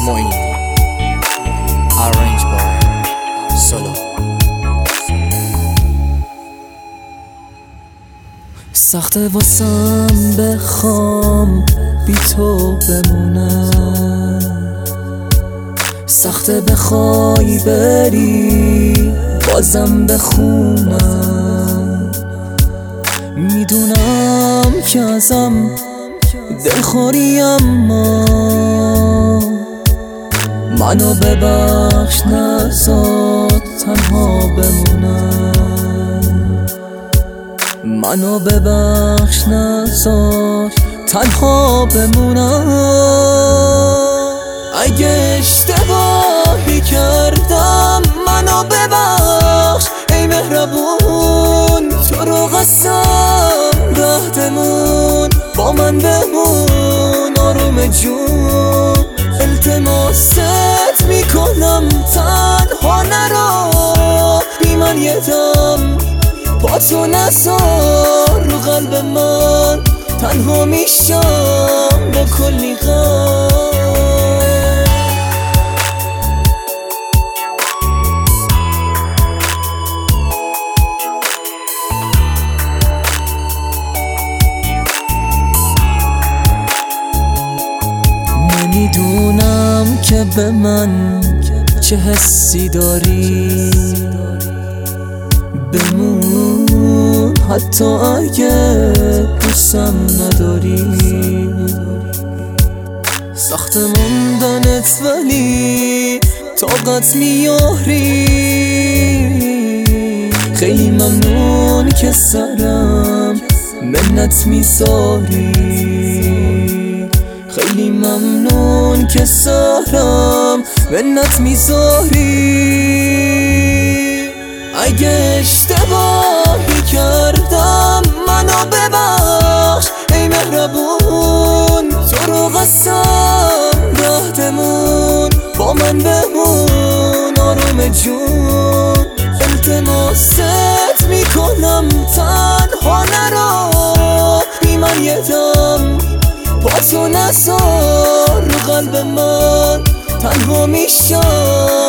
معین Arranged by Solo. سخته واسم بخوام بی تو بمونم، سخته بخوای بری بازم بخونم. میدونم که ازم دلخوری، اما منو ببخش، نذار تنها بمونم. منو ببخش، نذار تنها بمونم. اگه اشتباهی کردم منو ببخش ای مهربون. تو رو قسم رهتمون با من بمون آروم جون. التماست میکنم تنها نرو، بی من یه دم پاتو نذار رو قلب من. تنها میشم با کلی غم. نمیدونم که به من چه حسی داری، بمون حتی اگه دوستم نداری. سخت موندنت ولی طاقت میاری. خیلی ممنون که سرم منت میذاری. خیلی ممنون که سرم منت میذاری. اگه اشتباهی کردم منو ببخش ای مهربون. تو رو قسم رهتمون با من بمون آروم جون. التماست میکنم تنها نرو، بی من یه دم پاتو نذار رو قلب من. تنها میشم